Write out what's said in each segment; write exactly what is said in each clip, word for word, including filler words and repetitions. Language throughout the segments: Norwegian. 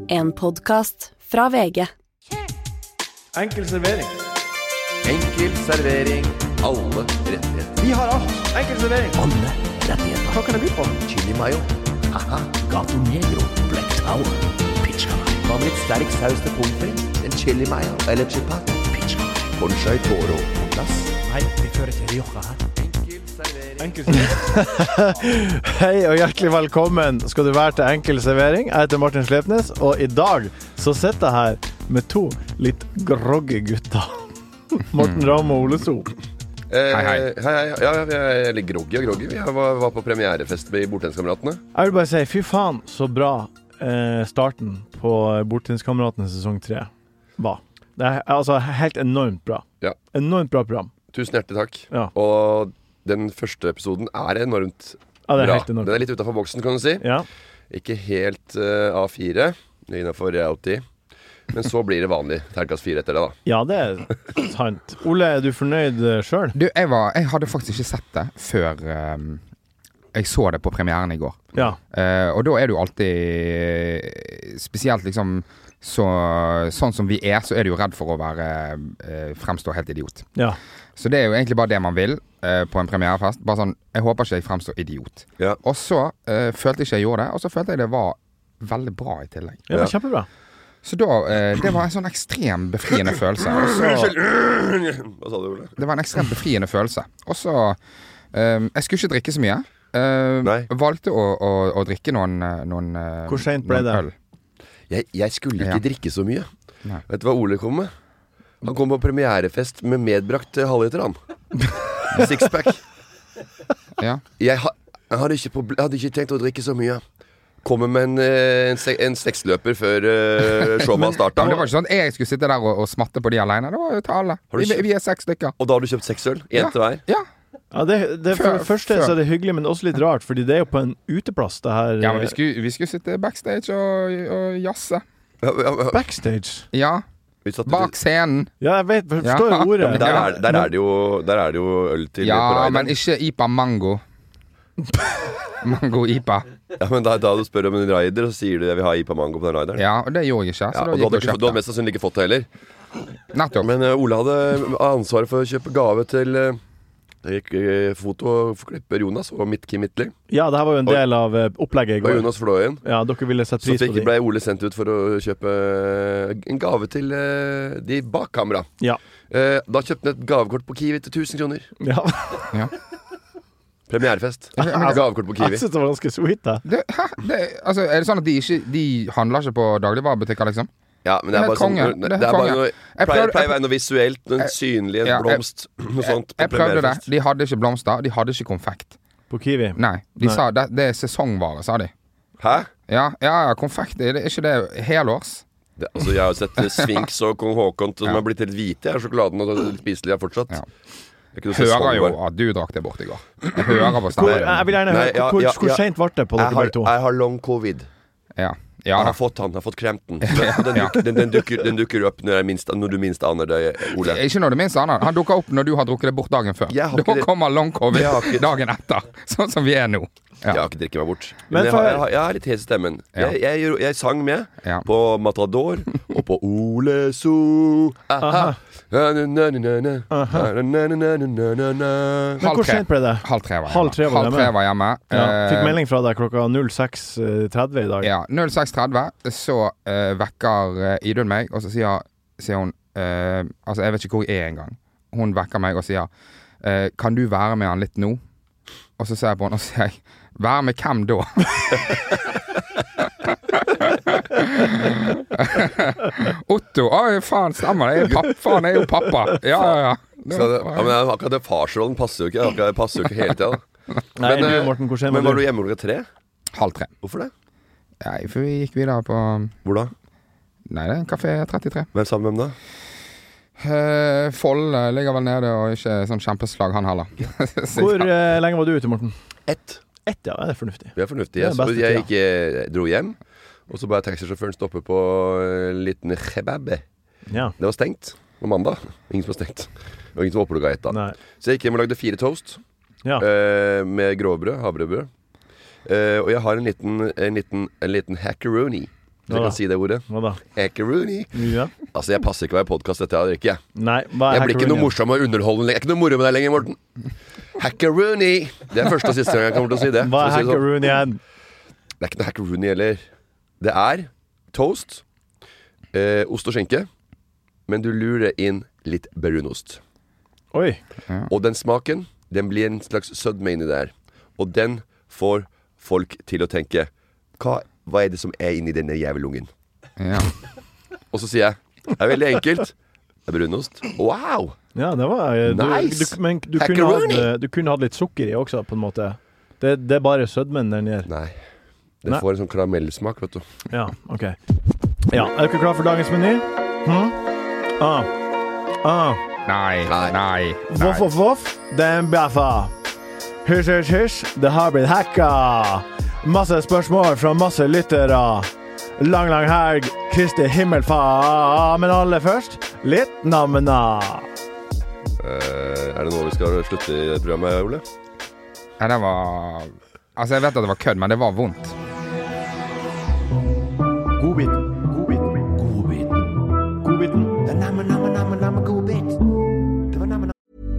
En podcast fra V G. Enkel servering. Enkel servering. Alle rettigheter. Vi har alt. Enkel servering. Alle rettigheter. Hva kan jeg by på? Chili mayo. Haha, Gato Negro, Black Tower, Pizza Guy, Hva med litt sterk saus til pommes frites? En chili mayo eller chipat? Pizza Guy. Concha i toro på plass. Nei, vi fører til Rioja her. Enkel servering. Enkel servering. Hei og hjertelig velkommen skal du være til Enkel servering. Jeg heter Martin Slepnes, og i dag så sitter jeg her med to litt grogge gutter. Morten Ramm og Ole So. Eh, hei, hei. hei, hei. Ja, vi er litt groggy og groggy. Vi var, var på premierefest med Bordtenniskameratene. Jeg vil bare si, fy faen, så bra eh, starten på Bordtenniskameratene sesong tre var. Det er altså helt enormt bra. Ja. Enormt bra program. Tusen hjertelig takk. Ja. Og den første episoden er enormt Ja, det er bra. helt enormt. Den er litt utenfor boksen, kan du si. Ja. Ikke helt uh, A fire, innenfor reality. Men så blir det vanlig terkast fire etter det, da. Ja, det er sant. Ole, er du fornøyd selv? Du, jeg, var, jeg hadde faktisk ikke sett det før um, jeg så det på premieren i går. Ja. Uh, og da er det jo alltid spesielt liksom så, sånn som vi er, så er du jo redd for å være uh, fremstå helt idiot. Ja. Så det er jo egentlig bare det man vil uh, på en premierefest. Bare sånn, jeg håper ikke jeg fremstår idiot. Ja. Og så uh, følte ikke jeg gjorde det, og så følte jeg det var veldig bra i tillegg. Ja, det var kjempebra. Så da, uh, det var en sånn ekstrem befriende følelse. Og så, Hva sa du, Ole? det var en ekstremt befriende følelse. Og så um, jeg skulle ikke drikke så mye. Uh, Nei. valgte å, å, å drikke noen, noen uh, Hvor sent ble noen det? øl. Jeg, jeg skulle ikke Ja. drikke så mye. Nei. Vet du hva Ole kom med? Han kom på premierefest med medbrakt halvliter, han. Sixpack. Ja. Jeg, ha, jeg hadde, ikke på, hadde ikke tenkt å drikke så mye. Kommer med en, eh, en, se, en seksløper før uh, showet startet. Men det var ikke sånn at jeg skulle sitte der og, og smatte på de alene. Det var jo til alle. Har du Vi, kjøpt- vi er seks stykker. Og da har du kjøpt seks øl? En Ja. til hver? Ja. Ja, det, det, for Før- det første før. så er det hyggelig, men også litt rart, fordi det er jo på en uteplass, det her. ja, men vi skulle, vi skulle sitte backstage og, og jazze. Ja, ja, ja. Backstage. Ja, Vi satt- bak scenen. Ja, jeg vet, jeg forstår Ja. ordet. Men der, er, der, er det jo, der er det jo øl til Ja, på men rideren. ikke I P A Mango. Mango I P A. Ja, men da, da du spør om en rider, så sier du jeg vil ha I P A Mango på den rideren. Ja, og det gjorde jeg ikke. Så Ja, da og du gikk hadde, jeg ikke, og du hadde kjøpte. mest sannsynlig ikke fått det heller. Nettopp. Men uh, Ole hadde ansvaret for å kjøpe gave til uh, Det gikk uh, foto og klipper Jonas og mitt Kim Midtly Ja, det her var jo en del av eh, opplegget i og går. Jonas Flåen. Ja, dere ville sette Så pris på fikk, det. ble Ole sendt ut for å kjøpe uh, en gave til uh, de bak kamera. Ja. Uh, da kjøpte han et gavekort på Kiwi til tusen kroner. Ja. Ja. Premierefest. Gavekort på Jeg Kiwi. synes det var ganske sweet, det. Det, hæ? Det, altså, er det sånn at de ikke De handler ikke på dagligvarebutikker, liksom? Ja, men det er Det er bare sånn konge. Det Det er er bare konge. noe Jeg Pleier prøvde- pleier å være noe visuelt, noe Jeg- synlig, en Ja, jeg- blomst, noe sånt på Jeg prøvde det. premierefest. De hadde ikke blomster. De hadde ikke konfekt. På Kiwi. Nei. De Nei. sa det, det er sesongvare, sa de. Hæ? Ja, ja, ja konfekt. Er det, er ikke det helårs? Det, altså, jeg har jo sett eh, Sphinx og Kong Haakon som Ja. har blitt helt hvite. Jeg er sjokoladen og litt spiselig er fortsatt. Ja. Det er ikke noe Hører jo sesongvare. at du drakk det bort i går. Jeg hører på Hvor, stemmen. jeg vil gjerne Nei, høre, ja, hvor, ja, hvor ja. sent ble det på Jeg dere har, begge to? jeg har long covid. Ja. Jeg Ja da. har fått han, jeg har fått kremten. Den, Ja. dukker, den, den, dukker, den dukker opp når, jeg minst, når du minst aner det, Ole. Ikke når du minst aner. Han dukker opp når du har drukket det bort dagen før. Jeg har Da ikke det- kommer long covid Jeg har ikke- dagen etter. Sånn som vi er nå. Jeg Ja. har ikke drikket meg bort. Men Men jeg for- har, jeg har, jeg har litt hes i stemmen. Ja. Jeg, jeg, jeg, jeg sang med Ja. på Matador og på Ole So. Aha. Na-na-na-na-na. Na-na-na-na-na-na. Men hvor tre. sent ble det? Halv tre var hjemme. Halv tre var Halv hjemme. tre var hjemme. Ja. Fikk Eh, melding fra deg klokka null seks tretti i dag. Ja, null seks tretti så eh, vekker eh, Idun meg, og så sier, sier hun eh, altså jeg vet ikke hvor jeg er engang. Hun vekker meg og sier eh, kan du være med han litt nå? Og så ser jeg på henne og sier jeg, være med hvem da? Otto, oi faen, stemmer det, jeg er pappa, faen, jeg er jo pappa. Ja, ja, ja. Så det, ja, men akkurat det farsrollen passer jo ikke. Akkurat, passer jo ikke hele tida. Nei, Men, du, eh, Morten, hvor sent Men var var du? du hjemme klokka tre? Halv tre. Hvorfor det? Nei, for vi gikk videre på, Hvor da? nei, det er en kafé trettitre. Hvem sammen med hvem da? Uh, Fold eh, ligger vel nede, og ikke sånn kjempeslag han heller. Så Hvor ja. eh, lenge var du ute, Morten? Ett. Ett, ja. Det er fornuftig. Vi er fornuftige. Det er Så beste jeg tida. ikke dro hjem. Og så ba jeg taxisjåføren stoppe på en liten kebab. Ja. Det var stengt på mandag. Ingen som var stengt. Og ingen som var oppe klokka ett da. Nei. Så jeg gikk hjem og lagde fire toast Ja. eh, med grovbrød, havrebrød. Eh, og jeg har en liten, en liten, en liten hackeroni. Dere kan si det ordet. Hva da? Hackeroonie. Ja. Altså, jeg passer ikke å være podcast dette jeg drikker, jeg. Nei, hva er Jeg blir ikke noe hackeroonie? morsom og underholdende. Jeg er ikke noe moro med deg lenger, Morten. Hackeroonie. Det er første og siste gang jeg kommer til å si det. Hva for å er si det sånn. hackeroonie igjen? Det er ikke noe hackeroonie heller. Det er toast, eh, ost og skinke, men du lurer inn litt brunost. Oi. Og den smaken, den blir en slags sødme inni der. Og den får folk til å tenke, hva, hva er det som er inni denne jævelungen? Ja. Og så sier jeg, det er veldig enkelt. Det er brunost. Wow! Ja, det var du, Nice. du, Men du kunne, Hackeroonie. hatt, du kunne hatt litt sukker i også, på en måte. Det, det er bare sødmen den gjør. Nei, det Nei. får en sånn karamellsmak, vet du. Ja, ok. Ja, er dere klar for dagens meny? Hm? Ah. Ah. Nei, Nei. nei, Voff, voff, voff. Den bjaffa. Hysj, hysj, hysj. Det har blitt hacka. Masse spørsmål fra masse lyttere. Lang, lang helg. Kristi himmelfar. Men aller først, litt namna. Eh, er det nå vi skal slutte i det programmet, Ole? Ja, det var Altså, jeg vet at det var kødd, men det var vondt. Godbiten. Godbiten. Godbiten. Godbiten. Namme, namme, namme, namme, godbit. Det var namme,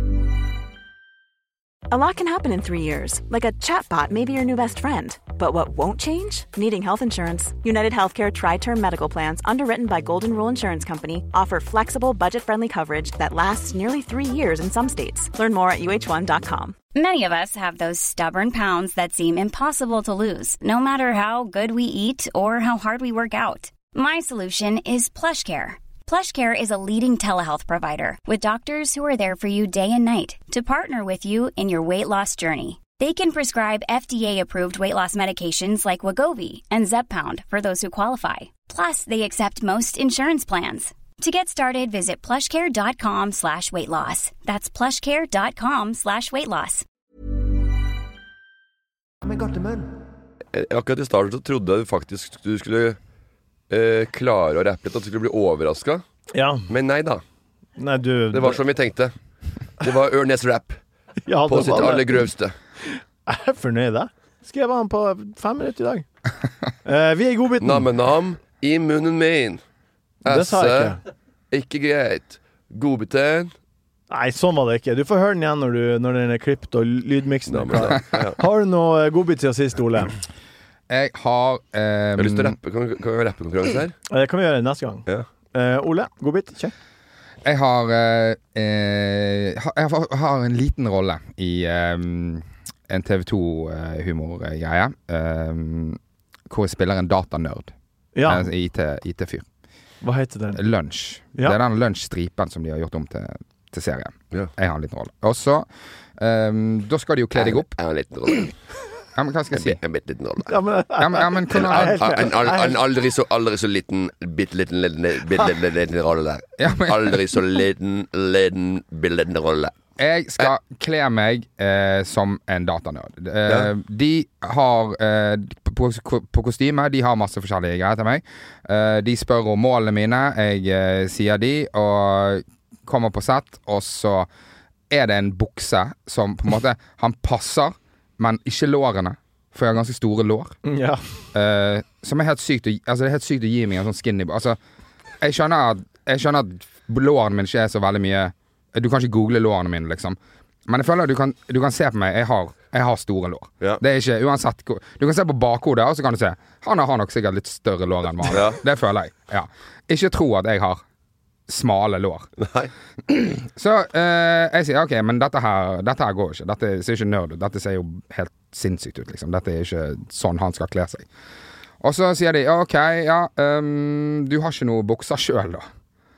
A lot can happen in three years, like a chatbot may be your new best friend. But what won't change? Needing health insurance. United Healthcare Tri-Term Medical Plans, underwritten by Golden Rule Insurance Company, offer flexible, budget-friendly coverage that lasts nearly three years in some states. Learn more at U H one dot com. Many of us have those stubborn pounds that seem impossible to lose, no matter how good we eat or how hard we work out. My solution is PlushCare. PlushCare is a leading telehealth provider with doctors who are there for you day and night to partner with you in your weight loss journey. They can prescribe F D A-approved weight loss medications like Wegovy and Zepbound for those who qualify. Plus, they accept most insurance plans. To get started, visit plushcare.com slash weight loss. That's plushcare.com slash weight loss. namme, godt i munn. Eh, Akkurat i starten så trodde jeg faktisk du skulle eh, klare å rappe litt, at du skulle bli overrasket. Ja. Men nei da, Nei, du det var som vi tenkte. Det var Ørnes-rap ja, på det sitt var det. aller grøvste. Jeg er fornøyd, jeg. Skrev han på fem minutter i dag. Eh, vi er i godbiten. Namme-nam i munnen min. Det sa jeg ikke. Ikke greit. Godbiten. Nei, sånn var det ikke. Du får høre den igjen når, du, når den er klippet og lydmiksen er klar. Namme-nam. Ja. Har du noe godbit siden sist, Ole? Jeg har Jeg um, har lyst til å rappe. Kan, kan vi ha rappekonkurranse her? Det kan vi gjøre neste gang. Ja. Eh, Ole, godbit? Kjør. Jeg har eh, eh, ha- Jeg har, har en liten rolle i um, en T V to-humorgreie. Um, hvor jeg spiller en datanerd. Ja, En I T-fyr. hva heter den? Lunsj. Ja. Det er den lunsjstripen som de har gjort om til, til serien. Ja. Jeg har en liten rolle. Og så um, da skal de jo kle deg opp. Jeg har en liten rolle. Ja, men hva skal jeg si? En bitte liten rolle. Ja, men, Ja, men, ja, men kan Jeg er helt du, enig. En, al- en aldri så, aldri så liten bitte liten, liten, bitte liten, liten rolle der. ja, men, Aldri så liten, liten, bitte liten rolle. Jeg skal kle meg eh, som en datanerd. Eh, Ja. De har eh, på, på kostyme De har masse forskjellige greier til meg. Eh, de spør om målene mine. Jeg eh, sier de, og kommer på sett, og så er det en bukse som på en måte Han passer, men ikke lårene, for jeg har ganske store lår. ja. Eh, som er helt sykt å, gi- altså det er helt sykt å gi meg en sånn skinny Altså, jeg skjønner at Jeg skjønner at lårene mine ikke er så veldig mye. Du kan ikke google lårene mine, liksom. Men jeg føler at du kan, du kan se på meg. Jeg har, jeg har store lår. Ja. Det er ikke uansett hvor- Du kan se på bakhodet, og så kan du se Han har nok sikkert litt større lår enn vanlig. Ja. Det føler jeg. Ja. Ikke tro at jeg har smale lår. Nei. Så eh, jeg sier ok, men dette her, dette her går ikke. Dette ser ikke nerd ut. Dette ser jo helt sinnssykt ut, liksom. Dette er ikke sånn han skal kle seg. Og så sier de ok, ja, ehm, du har ikke noe bukser sjøl, da.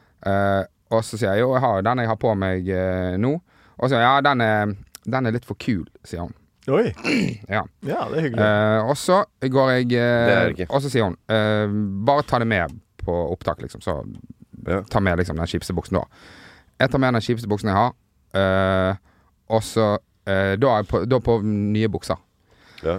Eh, og så sier jeg jo, jeg har den jeg har på meg eh, nå. Og så sier jeg ja, den er, den er litt for kul, sier hun. Oi. Ja. Ja, det er hyggelig. Eh, og så går jeg eh, Det er det ikke. Og så sier hun eh, bare ta det med på opptak, liksom. Så Ja. ta med liksom den kjipeste buksen du har. Jeg tar med den kjipeste buksen jeg har, eh, og så eh, da, er jeg på, da på nye bukser. Ja.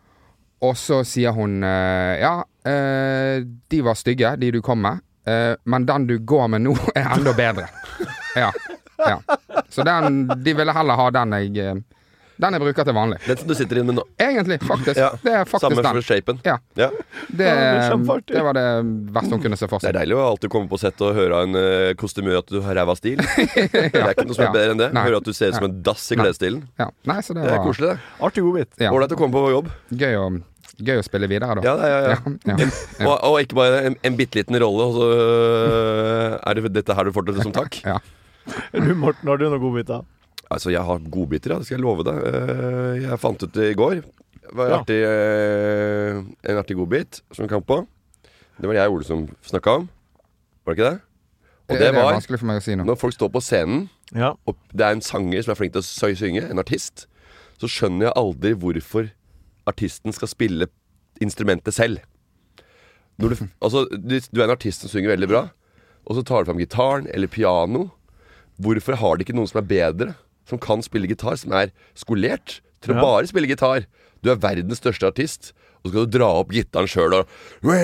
Og så sier hun eh, ja, eh, de var stygge, de du kom med, eh, men den du går med nå er enda bedre. Ja, ja. Så den, de ville heller ha den jeg eh, Den jeg bruker til vanlig. Den som du sitter inn med nå. Egentlig, faktisk. Ja. Det er faktisk Samme den. for shapen. Ja. Ja. Det, Ja, det er kjempeartig. det var det verste hun kunne se for Det er seg. deilig å alltid komme på sett og høre av en uh, kostymør at du har ræva stil. Det er ikke noe som er Ja. bedre enn det. Nei. Høre at du ser ut som en dass i Nei. klesstilen. Ja. Nei, så det Det er var koselig, det. Artig godbit. ja. Ålreit å komme på jobb. gøy, å, gøy å spille videre, da. Ja, ja, ja, ja. Ja, ja. Og, og ikke bare en, en bitte liten rolle, og så øh, er det dette her du får til som takk. Ja. Du, Morten, har du noen godbiter? Altså, jeg har godbiter, ja. Det skal jeg love deg. Eh, Jeg fant ut det i går. Det var en Ja. artig, eh, en artig godbit som kom på. Det var det jeg og Ole som snakka om. Var det ikke det? Og det det er var vanskelig for meg å si nå. når folk står på scenen, Ja. og det er en sanger som er flink til å sø- synge, en artist, så skjønner jeg aldri hvorfor artisten skal spille instrumentet selv. Når du, altså, du, du er en artist som synger veldig bra, og så tar du fram gitaren eller piano. Hvorfor har de ikke noen som er bedre, som kan spille gitar, som er skolert til å Ja. bare spille gitar? Du er verdens største artist, og så skal du dra opp gitaren sjøl og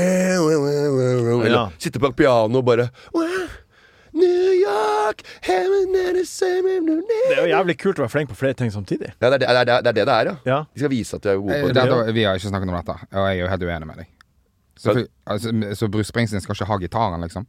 Eller Ja. sitte på piano og bare New York, heaven and the same. Det er jo jævlig kult å være flink på flere ting samtidig. Ja, det er det det er, det er, det er ja. Ja. De skal vise at de er gode Eh, på det. dette, vi har ikke snakket om dette, og jeg er jo helt uenig med deg. Så, for, altså, så Bruce Springsteen skal ikke ha gitaren, liksom?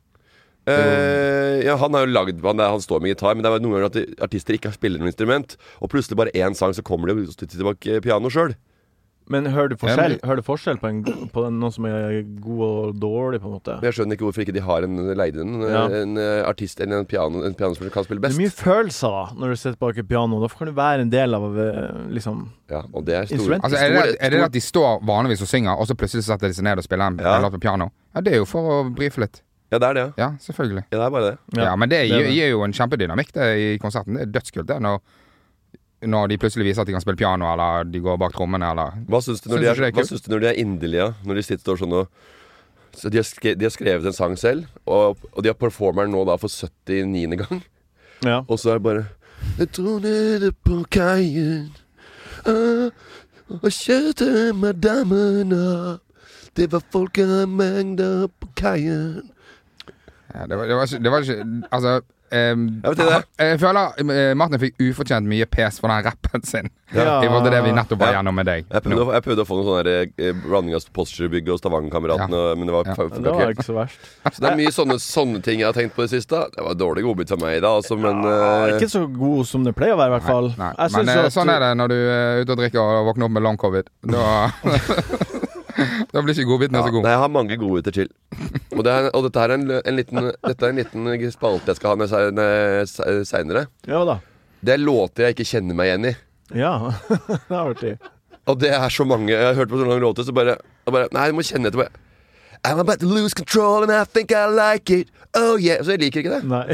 Eh, ja, han har jo lagd han, han står med gitar, men det er jo noen ganger at de- artister ikke spiller noe instrument, og plutselig bare én sang, så kommer de til tilbake piano sjøl. Men hører du forskjell, Ja, men- hører du forskjell på, en, på den, noen som er god og dårlig, på en måte? Men jeg skjønner ikke hvorfor ikke de har en leid inn Ja. en, eh, artist eller en, piano, en pianospiller som kan spille Det best. er mye følelser da når du sitter bak et piano. Da kan du være en del av eh, liksom Ja, og det er store, Instrument. Altså, er, det, store- er det at de står vanligvis og synger, og så plutselig setter de seg ned og spiller en, Ja. en låt på piano? Ja, det er jo for å brife litt. Ja, det er det. Ja, Ja, selvfølgelig. ja det er bare det. Ja, Men det det er gir, det. gir jo en kjempedynamikk det i konserten. Det er dødskult det, når, når de plutselig viser at de kan spille piano, eller de går bak trommene, eller Hva syns du når Syns de du er, ikke det er hva kult? syns du når de er inderlige? Når de sitter sånn og så de, har skrevet, de har skrevet en sang selv, og, og de har performeren nå da for syttiniende gang. Ja. Og så er det bare Jeg tror nede på kaien ah, og kjørte madammen opp. Det var folkemengder på kaien. ja, det, var, det, var ikke, det var ikke Altså ehm, Jeg vet ikke det. jeg føler eh, Martin fikk ufortjent mye pes for den rappen sin. Ja. I forhold til det vi nettopp var Ja. gjennom med deg. Jeg prøvde, nå. å, jeg prøvde å få noen sånne der, eh, blanding av Postgirobygget og Stavanger-kameratene, men det var Ja. fa- Det funka var ikke. ikke så verst. Så det er mye sånne, sånne ting jeg har tenkt på i det siste. Det var dårlig godbit for meg i dag, altså, men Ja, eh, ikke så god som det pleier å være, i hvert fall. Nei, Jeg men synes eh, at- sånn er det når du er ute og drikker og våkner opp med long covid. Da, da blir ikke godbiten ja, så god. nei, jeg har mange godbiter til. Og, det er, og dette er en, en liten Dette er en liten spalte jeg skal ha med se- seinere. Ja da. Det er låter jeg ikke kjenner meg igjen i. Ja. Det har vært det. Og det er så mange. Jeg har hørt på så mange låter, så bare, jeg bare Nei, du må kjenne etter. Bare, I'm about to lose control and I think I like it. Oh yeah. Så jeg liker ikke det. Nei.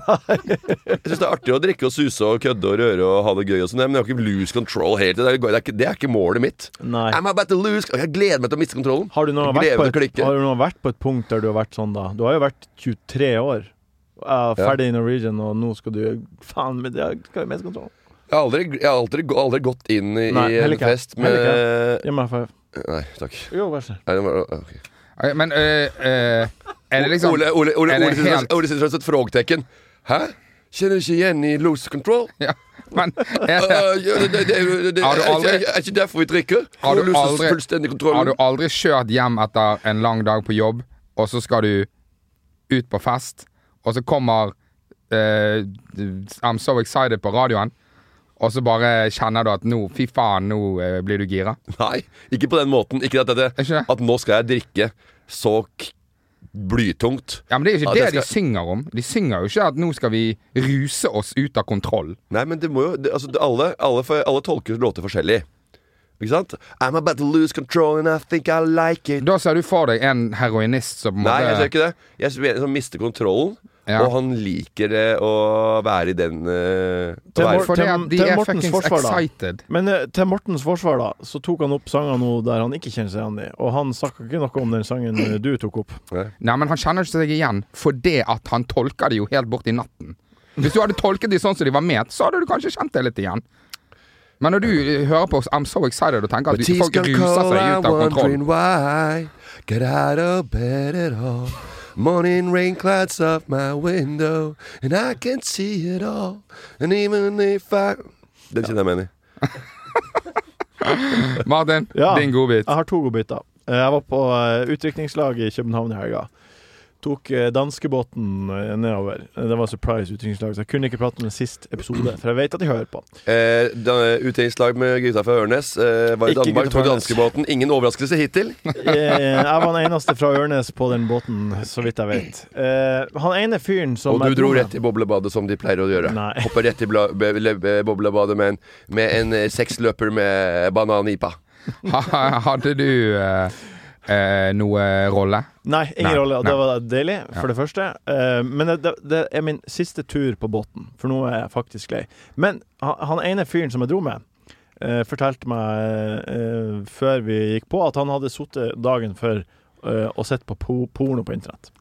Jeg synes det er artig å drikke og suse og kødde og røre og ha det gøy og sånn, men jeg har ikke lose control helt. Det er, det er, ikke, det er ikke målet mitt. Nei. I'm about to lose Jeg gleder meg til å miste kontrollen. Har du noen Jeg vært gleder på meg til å et, klikke. har du noen vært på et punkt der du har vært sånn, da? Du har jo vært tjuetre år. Uh, ferdig i Norwegian, og nå skal du faen, men det skal jo miste kontroll. Jeg har aldri, jeg har aldri, aldri gått inn i Nei, heller en ikke. fest med Heller Gi meg five. Nei, takk. Jo, vær så snill. Nei, det var, ok. Ok, Men øh, øh, er det liksom Ole, Ole, Ole, er det Ole, sitter, helt- Ole sitter som et frågetekken. Hæ? Kjenner du ikke igjen i lose control? Ja, men er Uh, det, ja, det, det, det, det, Har du er, aldri- ikke- er ikke derfor vi drikker? Har du For å lose aldri- fullstendig Har kontrollen? du aldri kjørt hjem etter en lang dag på jobb, og så skal du ut på fest, og så kommer øh, I'm so excited på radioen, og så bare kjenner du at nå, fy faen, nå øh, blir du gira? Nei, ikke på den måten. Ikke at, det, Er ikke det? at nå skal jeg drikke så k blytungt. Ja, men det er jo ikke Ja, det, det de skal- synger om. De synger jo ikke at nå skal vi ruse oss ut av kontroll. Nei, men det må jo det, altså, det, alle, alle, for- alle tolker låter forskjellig. Ikke sant? I'm about to lose control and I think I like it. Da ser du for deg en heroinist som på en Nei, jeg måte ser ikke det. Jeg ser en som mister kontrollen, Ja. og han liker det å være i den uh, Til være, Mor- Fordi til- at de til er Mortens fuckings forsvar, da. excited. Men eh, til Mortens forsvar, da, så tok han opp sanger nå der han ikke kjenner seg igjen i. Og han snakka ikke noe om den sangen eh, du tok opp. Nei, men han kjenner ikke seg igjen fordi at han tolker det jo helt bort i natten. Hvis du hadde tolket de sånn som de var ment, så hadde du kanskje kjent det litt igjen. Men når du eh, hører på I'm so excited og tenker at But du, he's folk gonna ruser call seg out ut av kontroll. wondering why. Get out of bed at all. Morning rain clouds off my window, and I can see it all. And even if I Den kjenner jeg meg igjen i. Martin, Ja. din godbit. Jeg har to godbiter. Jeg var på uh, utdrikningslag i København i helga. Tok uh, danskebåten uh, nedover. Det var surprise utdrikningslag, så jeg kunne ikke prate om det sist episode, for jeg vet at de hører på. Eh, Utdrikningslag med gutta fra Ørnes. Eh, var i Ikke Danmark, gutta fra tok Ørnes. danskebåten. Ingen overraskelse hittil. Jeg, jeg var den eneste fra Ørnes på den båten, så vidt jeg vet. Uh, han ene fyren som Og du jeg dro med- rett i boblebadet som de pleier å gjøre. Nei. Hopper rett i bla, be, be, boblebadet med en, med en eh, seksløper med bananipa. Ha- Hadde du eh, eh, noe rolle? Nei, ingen Nei, rolle, og det nei. var deilig, for det første. Eh, men det, det er min siste tur på båten, for nå er jeg faktisk lei. Men han, han ene fyren som jeg dro med, eh, fortalte meg eh, før vi gikk på, at han hadde sittet dagen før eh, og sett på po porno på internett.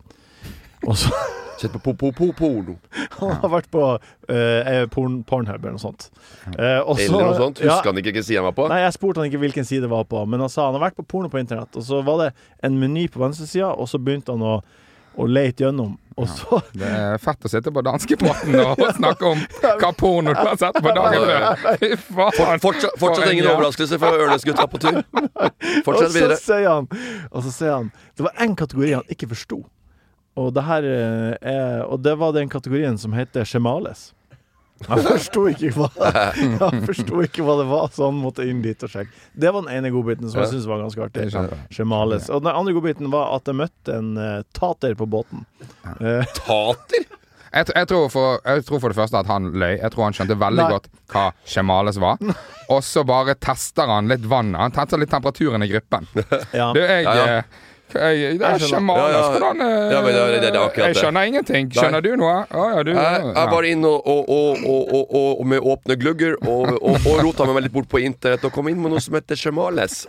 Og så Sett på po-po-po-porno. han har vært på eh, porn, Pornhub eller noe sånt. Eh, og så- Eller noe sånt. ja, Husker han ikke hvilken side han var på? Nei, jeg spurte han ikke hvilken side det var på, men han sa han har vært på porno på internett, og så var det en meny på venstresida, og så begynte han å, å lete gjennom, og så Det er fett å sitte på danskebåten og snakke om hva porno du har sett på dagen før. Fy faen. Fortsatt, fortsatt For en ingen jæv- overraskelse for Ørnes-gutta på tur. Og Fortsett så videre. sier han Og så sier han det var en kategori han ikke forsto. Og det her eh, er Og det var den kategorien som heter Shemales. Han forsto ikke hva Han forsto ikke hva det var, så han måtte inn dit og sjekke. Det var den ene godbiten som jeg Ja. syntes var ganske artig. Det skjønner jeg. Shemales. Og den andre godbiten var at jeg møtte en eh, tater på båten. Eh, Tater? Jeg, tr- jeg, tror for, jeg tror for det første at han løy. Jeg tror han skjønte veldig Nei. godt hva Shemales var. Og så bare tester han litt vannet. Han tester litt temperaturen i gruppen. ja. Du, jeg, Ja, ja. eh, jeg Det er Jeg skjønner. Shemales. Ja, ja. Hvordan eh, Ja, men det er- det er akkurat det. Jeg skjønner ingenting. Skjønner du noe? Å ja, du Jeg, ja. jeg var inne og, og, og, og, og, og, og med åpne glugger og, og, og rota meg litt bort på internett og kom inn med noe som heter Shemales.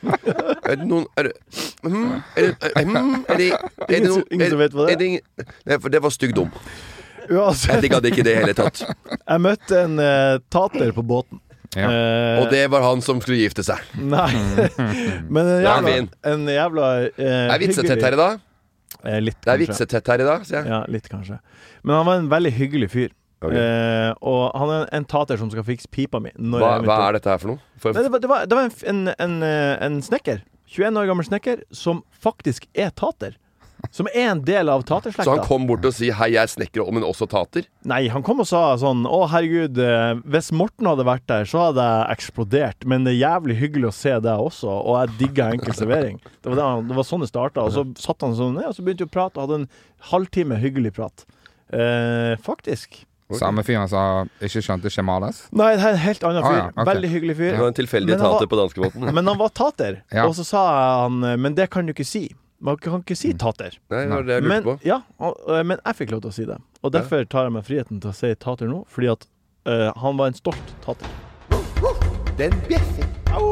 Er det noen Er det hmm, Er det, er, hmm, er det, er det Ingen som- noen- ingen som vet hva det er? er det ingen- Nei, for det var styggdom. Uansett, Jeg digga det ikke i det hele tatt. jeg møtte en eh, tater på båten. Ja. Eh, Og det var han som skulle gifte seg. Nei. Men en er jævla, fin. en jævla eh, Er vitsetett her i dag? Eh, litt, Det er kanskje. vitsetett her i dag, sier jeg. Ja, litt kanskje. Men han var en veldig hyggelig fyr. Ok. Eh, og han er en tater som skal fikse pipa mi. Når Hva, jeg hva eventuelt- er dette her for noe? For, Nei, det var, det var, det var en, f- en, en, eh, en snekker. tjueen år gammel snekker som faktisk er tater. Som er en del av så han taterslekta. kom bort og sier 'hei, jeg er snekker, men også tater'? Nei, han kom og sa sånn 'Å, herregud, eh, hvis Morten hadde vært der, så hadde jeg eksplodert', men det er jævlig hyggelig å se deg også, og jeg digger enkel servering. Det var, det, han- det var sånn det starta. Og så satt han sånn ned, og så begynte vi å prate, og hadde en halvtime hyggelig prat. Eh, faktisk. Samme fyren som ikke skjønte Shemales. Nei, det er en helt annen Ah, fyr. ja, ok. Veldig hyggelig fyr. Det var en tilfeldig Men han var- tater på danskebåten. Men han var tater, Ja. og så sa han 'Men det kan du ikke si'. Man kan ikke si tater. Nei, det var det jeg lurte Men, på. ja, og, øh, men jeg fikk lov til å si det. Og derfor tar jeg meg friheten til å si tater nå, fordi at øh, han var en stolt tater. Den bjeffer.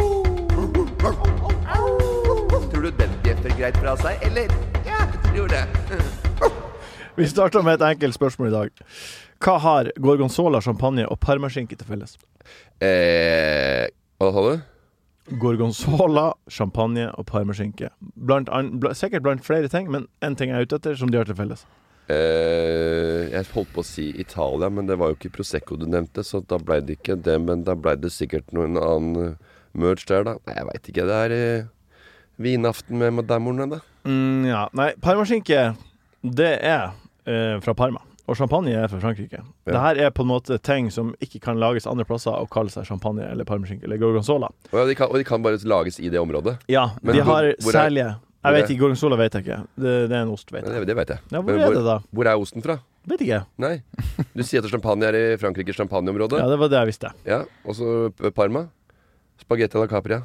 Tror du den bjeffer greit fra seg, eller? Ja, jeg tror det. Vi starter med et enkelt spørsmål i dag. Hva har gorgonzola, champagne og parmaskinke til felles? Eh, hva sa du? Gorgonzola, champagne og parmaskinke. Blant an, bl sikkert blant flere ting, men en ting jeg er ute etter som de har til felles. Eh, jeg holdt på å si Italia, men det var jo ikke Prosecco du nevnte, så da ble det ikke det, men da ble det sikkert noen annen uh, merch der, da. Nei, jeg veit ikke. Det er eh, vinaften med madamorene, da. Mm, ja, nei, parmaskinke, det er eh, fra Parma. Og champagne er fra Frankrike. Ja. Det her er på en måte ting som ikke kan lages andre plasser og kalle seg champagne eller parmaskinke eller gorgonzola. Og, ja, de kan, og de kan bare lages i det området. Ja, Men de hvor- har hvor er- særlige hvor Jeg er- vet ikke, gorgonzola vet jeg ikke. Det, det er en ost, vet Ja, jeg. det, det vet jeg. Ja, hvor Men er det da? Hvor er osten fra? Vet ikke. Nei. Du sier at champagne er i Frankrikes champagneområde. Ja, det var det jeg visste. Ja, og så P- Parma. Spagetti alla Capria.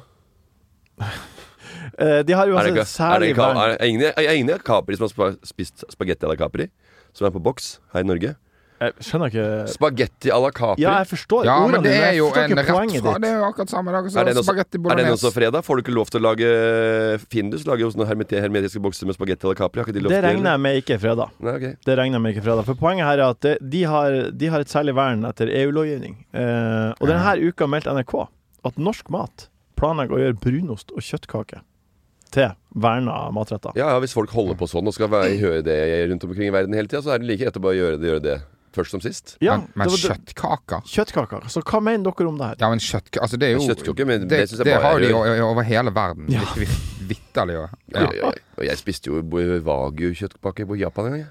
Eh, de har jo Er det altså ikke? Er det særlig ikke vern. er, er ingen, er ingen av Capri som har spa- spist spagetti alla Capri? Som er på boks her i Norge? Jeg skjønner ikke. Spagetti alla Capri. Ja, jeg forstår Ja, ordene, men det jeg er jo forstår en ikke rett poenget fra ditt. Det er jo akkurat samme dag Er som den også, spagetti er den også bolognese. fredag? Får du ikke lov til å lage Findus lager jo sånne hermeti- hermetiske bokser med spagetti alla Capri. Har ikke de lov Det til regner jeg med ikke er fredag. Nei, ok. Det regner jeg med ikke fredag. For poenget her er at det, de, har, de har et særlig vern etter E U-lovgivning. Eh, og denne uka meldte N R K at norsk mat planlegger å gjøre brunost og kjøttkake til verna matretter. Ja, ja, hvis folk holder på sånn og skal være, gjøre det rundt omkring i verden hele tida, så er det like rett å bare gjøre det, gjøre det først som sist. Ja, Men, men det var det- kjøttkaker Kjøttkaker. Så hva mener dere om det her? Ja, men kjøttkaker Altså, det er jo Kjøttkaker, men det det, synes jeg det bare har de er- jo o- over hele verden. Ja. Litt vitt- vitterlig og Ja. ja. Ja, ja. Og jeg spiste jo wagyu-kjøttpakke på Japan en gang.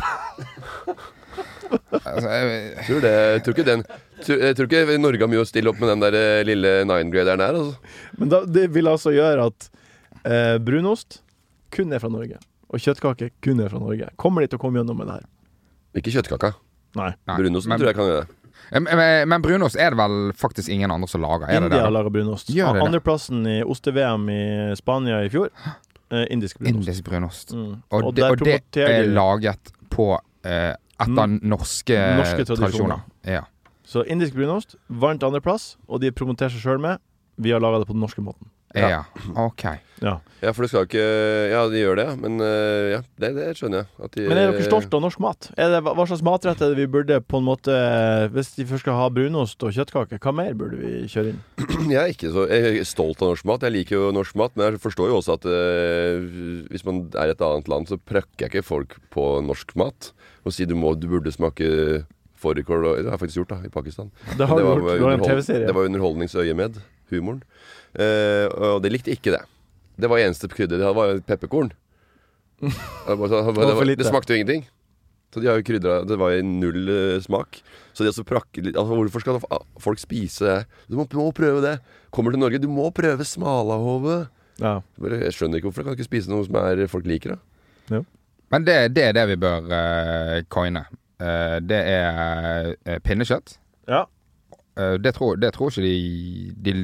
Altså, jeg, Tror det, jeg tror ikke den tror, Jeg tror ikke Norge har mye å stille opp med den der eh, lille nine-graderen her. Altså. Men da, det vil altså gjøre at eh, brunost kun er fra Norge, og kjøttkake kun er fra Norge. Kommer de til å komme gjennom med det her? Ikke kjøttkaka. Nei. nei, Brunosten men, tror jeg kan gjøre det. men, men brunost er det vel faktisk ingen andre som lager? Er det det? India da? lager brunost. Gjør det det? Andreplassen i oste-V M i Spania i fjor. Eh, indisk brunost. Indisk brunost. Mm. Og, Og det, der og det promoterer er de- laget på eh, etter norske, Norske tradisjoner. tradisjoner. Ja. Så indisk brunost, varmt andreplass, og de promoterer seg sjøl med vi har laga det på den norske måten. ja. OK. Ja. Ja, for det skal ikke Ja, de gjør det, ja. Men eh, ja, det, det skjønner jeg. At de, Men er dere stolte av norsk mat? Er det, hva slags matrett er det vi burde på en måte hvis de først skal ha brunost og kjøttkake, hva mer burde vi kjøre inn? Jeg er ikke så jeg er stolt av norsk mat. Jeg liker jo norsk mat, men jeg forstår jo også at eh, hvis man er i et annet land, så prøkker jeg ikke folk på norsk mat og sier du, må, du burde smake fårikål. Det har jeg faktisk gjort da, i Pakistan. Det har Men du gjort. var Du har en underhold- T V-serie. Det var underholdningsøyemed, humoren. Eh, og det likte ikke det. Det var eneste krydder de hadde, var pepperkorn. Det, var bare så- det, for var, lite. det smakte jo ingenting. Så de har jo krydra. Det var jo null eh, smak. Så de har så prakke litt altså, hvorfor skal da folk spise det? Du må, du må prøve det. Kommer til Norge, du må prøve smalahove. Ja. Bare, Jeg skjønner ikke hvorfor jeg kan ikke spise noe som er, folk liker. Da. Men det, det er det vi bør uh, coine. Eh, det er eh, pinnekjøtt. ja. Eh, det, tror, det tror ikke de De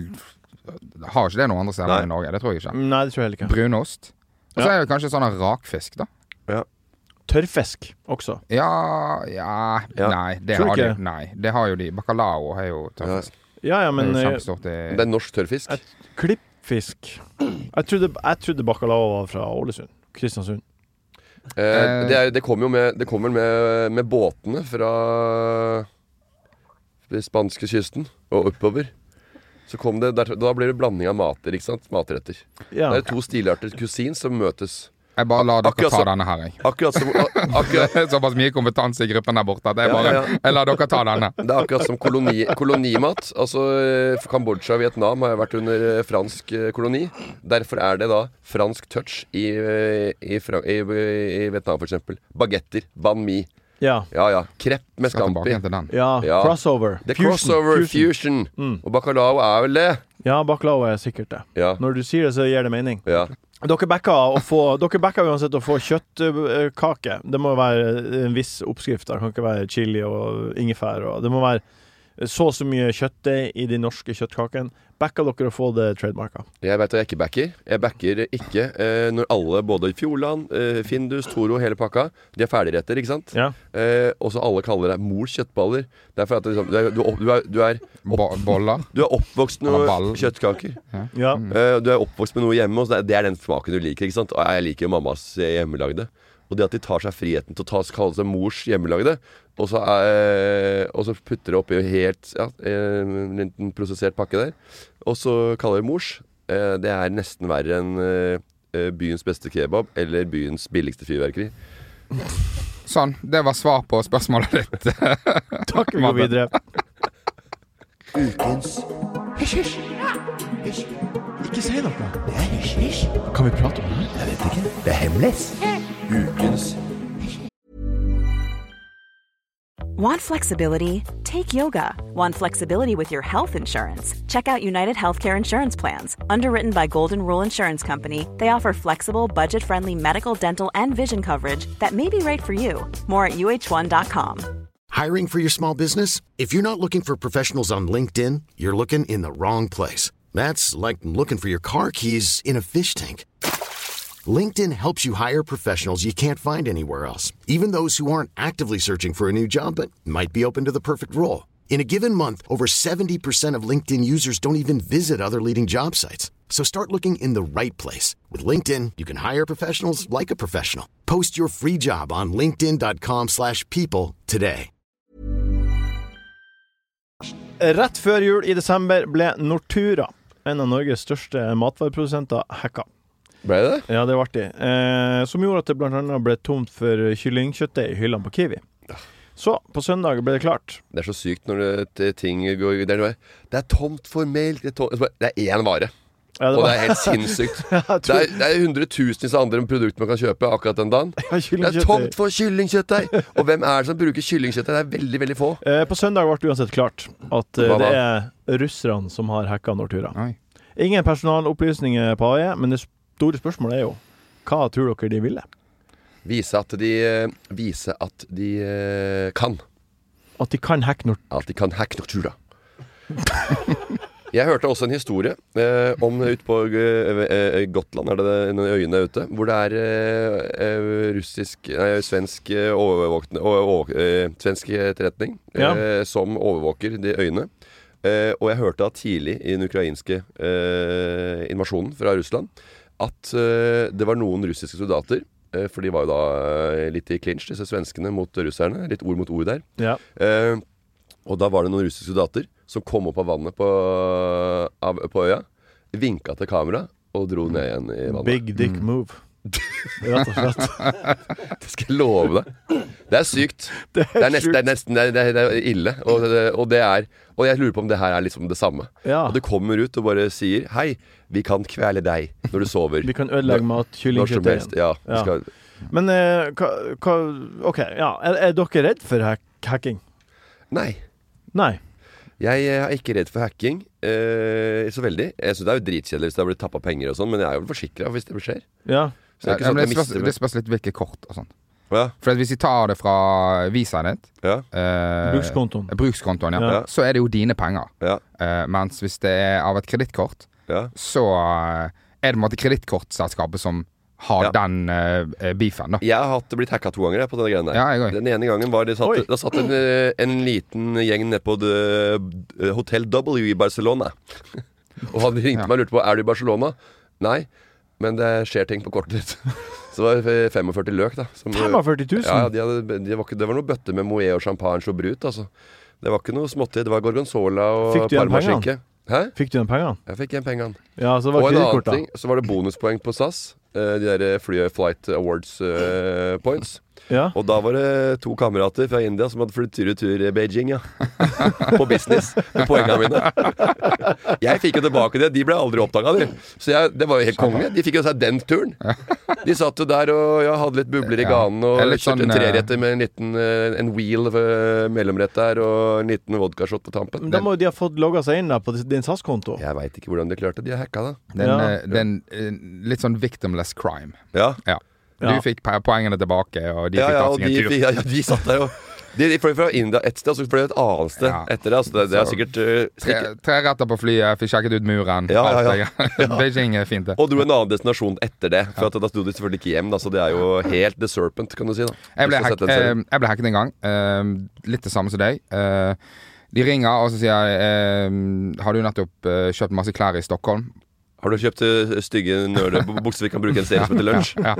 har ikke det noen andre steder Nei. i Norge. Det tror jeg ikke. Nei, det tror jeg heller ikke. Brunost. Og så Ja. er det kanskje sånn rakfisk, da. Tørrfisk også. Ja, ja, Ja. Nei, det Tror har du de. ikke? Nei, det har jo de. Bacalao har jo tørrfisk. Ja, ja, men det er jo eh, kjempestort i Det er norsk tørrfisk. Et- klippfisk Jeg trodde, jeg trodde bacalao var fra Ålesund. Kristiansund. Eh, det, er, det kommer jo med, det kommer med, med båtene fra spanskekysten og oppover. Så kom det, der, Da blir det blanding av mater, ikke sant? Matretter. Ja. Det er to stilarter kusin som møtes. Jeg bare lar dere Akkurat ta så- denne her, jeg. Akkurat som, a- akkurat, Det er såpass mye kompetanse i gruppen der borte at jeg Ja, bare ja, ja. Jeg lar dere ta denne. det er akkurat som koloni, kolonimat. Altså eh, Kambodsja og Vietnam har jo vært under eh, fransk eh, koloni. Derfor er det da fransk touch i, eh, i, Fra- i, i Vietnam, for eksempel. Bagetter, banh mi. Ja. Ja ja. Krepp med Skal tilbake scampi. igjen til den. ja. Ja. Crossover. Det er crossover, fusion. Mm. Og bacalao er vel det? Ja, bacalao er sikkert det. Ja. Når du sier det, så gir det mening. ja. Dere backa å få Dere backa uansett å få kjøttkake. Det må være en viss oppskrift. Det kan ikke være chili og ingefær. Og det må være så og så mye kjøttdeig i de norske kjøttkakene. Backa dere å få det trademarka? Jeg vet at jeg ikke backer. Jeg backer ikke eh, når alle, både Fjordland, eh, Findus, Toro, hele pakka, de er ferdigretter, ikke sant? Ja. Eh, og så alle kaller deg mors kjøttballer. Det er for at liksom, du, er, du, er, du, er, du, er, Bo boller. du er oppvokst med Eller noe ball. kjøttkaker. Ja. Eh, du er oppvokst med noe hjemme, og så det er- det er den smaken du liker, ikke sant? Og jeg liker jo mammas eh, hjemmelagde. Og det at de tar seg friheten til å ta, kalle seg mors hjemmelagde, og så, eh, og så putter det oppi helt ja, en liten prosessert pakke der, og så kaller det mors, eh, det er nesten verre enn eh, byens beste kebab eller byens billigste fyrverkeri. Sånn. Det var svar på spørsmålet ditt. Takk, vi går videre. Ukens hysj-hysj. Hysj. Ikke si noe. Det er hysj-hysj. Kan vi prate om det? Jeg vet ikke. Det er hemmelig. Ukens Want flexibility? Take yoga. Want flexibility with your health insurance? Check out United Healthcare Insurance Plans. Underwritten by Golden Rule Insurance Company, they offer flexible, budget-friendly medical, dental, and vision coverage that may be right for you. More at U H one dot com. Hiring for your small business? If you're not looking for professionals on LinkedIn, you're looking in the wrong place. That's like looking for your car keys in a fish tank. LinkedIn helps you hire professionals you can't find anywhere else, even those who aren't actively searching for a new job but might be open to the perfect role. In a given month, over seventy percent of LinkedIn users don't even visit other leading job sites. So start looking in the right place. With LinkedIn, you can hire professionals like a professional. Post your free job on linkedin dot com slash people today. Rett før jul i desember ble Nortura, en av Norges største matvareprodusenter, hacka. Ble det det? Ja, det var artig. Eh, som gjorde at det blant annet ble tomt for kyllingkjøttet i hyllene på Kiwi. Så, på søndag ble det klart. Det er så sykt når det, ting går det er, det er tomt for melk. Det er, tomt, det er én vare. Ja, det og var- det er helt sinnssykt. Det er, det er hundretusenvis av andre produkter man kan kjøpe akkurat den dagen. Ja, Det er kyllingkjøttdeig. tomt for kyllingkjøttdeig! Og hvem er det som bruker kyllingkjøttdeig? Det er veldig, veldig få. Eh, på søndag ble det uansett klart at eh, Hva da? det er russerne som har hacka Nortura. Oi. Ingen personalopplysninger på A I, men det store spørsmålet er jo hva tror dere de ville? Vise at de, eh, vise at de eh, kan. At de kan hacke Nortura? At de kan hacke Nortura. Jeg hørte også en historie eh, om ute på eh, eh, Gotland, er det det, noen øyene ute, hvor det er eh, eh, russisk, nei, svensk eh, overvåkning, over, eh, svensk etterretning Ja. eh, som overvåker de øyene. Eh, og jeg hørte at tidlig i den ukrainske eh, invasjonen fra Russland, at eh, det var noen russiske soldater, eh, for de var jo da eh, litt i clinch, disse svenskene mot russerne, litt ord mot ord der. Ja. Eh, og da var det noen russiske soldater som kom opp av vannet på, av, på øya, vinket til kamera og dro ned igjen i vannet. Big dick move. Rett og slett. Det skal jeg love deg. Det er sykt. Det Det er, er nesten, det er, nesten, det er, det er, det er ille. Og, det, og, det er, og jeg lurer på om det her er liksom det samme. Ja. Og det kommer ut og bare sier hei, vi kan kvele deg når du sover. Vi kan ødelegge mat, Når som helst. kyllingkjøttdeigen. Ja, vi Ja. skal, Men eh, hva, hva OK, ja. Er, er dere redd for hack hacking? nei. Nei. Jeg er ikke redd for hacking eh, så veldig. Jeg synes det er jo dritkjedelig hvis det har blitt tappet penger og sånn, men jeg er jo forsikret hvis det skjer. Ja. Så det er Ja, ikke sånn men at det jeg spørs, mister det spørs litt hvilke kort og sånt. Ja, For at hvis vi tar det fra visaen ditt, ja, eh, Brukskontoen. brukskontoen, ja, Ja. så er det jo dine penger. ja, Eh, mens hvis det er av et kredittkort, ja. så eh, er det på en måte kredittkortselskapet som har Ja. den eh, beefen, da. Jeg har hatt, blitt hacka to ganger jeg, på denne greien der. Ja, jeg òg. Den ene gangen var det Oi. satt, Da satt en, eh, en liten gjeng nede på det, eh, Hotel W i Barcelona. Og han ringte Ja. meg og lurte på er du i Barcelona. Nei, men det skjer ting på kortet ditt. Så det var førtifem løk, da. Som, førtifem tusen? Ja, de hadde, de var ikke, det var noen bøtter med Moët og champagne og brut. Altså. Det var ikke noe småtteri. Det var gorgonzola og Fikk du igjen parmaskinke. Hæ? Fikk du den pengene? Jeg fikk igjen pengene. Ja, så det Og var en annen kredittkort, ting, da. så var det bonuspoeng på S A S. eh, De der Fly Flight Awards eh, points. Ja. Og da var det to kamerater fra India som hadde flyttet tur-retur Beijing, ja. På business med poengene mine. Jeg fikk jo tilbake det. De ble aldri oppdaga, de. Så jeg, det var jo helt konge. De fikk jo seg den turen. De satt jo der og ja, hadde litt bubler i Ja. ganen og Det er litt kjørte en sånn, eh, treretter med en liten eh, En wheel eh, mellomrett der og en liten vodkashot på tampen. Men da må jo de ha fått logga seg inn da på din S A S-konto. Jeg veit ikke hvordan de klarte det. De har hacka det. Det er en, Ja. eh, det er en eh, litt sånn victimless crime. Ja. Ja. Du Ja. fikk pe- poengene tilbake, og de Ja, fikk ja, tatt og seg de, en tur. fikk- ja, ja, de satt der og De, de fløy fra India et sted, og så fløy de et annet sted Ja. etter det. Altså, det, det er Så- sikkert uh, Tre, sikkert- tre retter på flyet, fikk sjekket ut muren. Ja, ja, alt ja. det. Beijing er fint, det. Og dro en annen destinasjon etter det. For at da sto de selvfølgelig ikke hjem, da, så det er jo helt The Serpent, kan du si. da Jeg ble, Hvis du har hack, sett den serien. eh, jeg ble hacket en gang. Eh, litt det samme som deg. Eh, de ringer og så sier jeg eh, har du nettopp eh, kjøpt masse klær i Stockholm. Har du kjøpt uh, stygge nerdebukser vi kan bruke en serie som heter Lunsj? Ja.